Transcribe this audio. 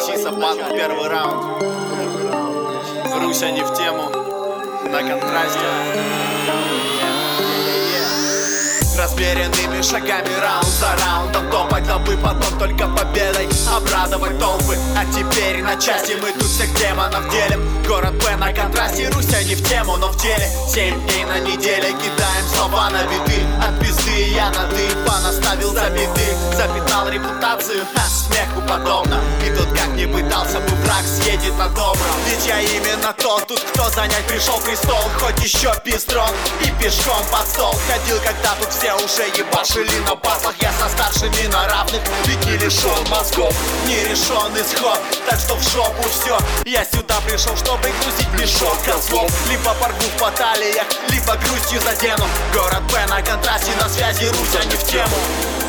Почти совпал первый раунд. Руся не в тему, на контрасте. Размеренными шагами раунд за раундом топать, дабы потом только победой обрадовать толпы. А теперь на части мы тут всех демонов делим. Город П на контрасте, Руся не в тему, но в деле. 7 дней на неделе кидаем слова на биты. От пизды я на ты понаставил за биты. Запятнал репутацию, смеху подобно. И тут как не пытался бы, враг съедет на добром. Ведь я именно тот, тут кто занять пришел престол. Хоть еще пестрон и пешком под стол ходил, когда тут все уже ебашили на батлах. Я со старшими на равных, ведь не лишен мозгов, не решен исход. Так что в жопу все, я сюда пришел, чтобы грузить мешок козлов. Либо порву в баталиях, либо грустью задену. Город П на контрасте, на связи, Руся не в тему.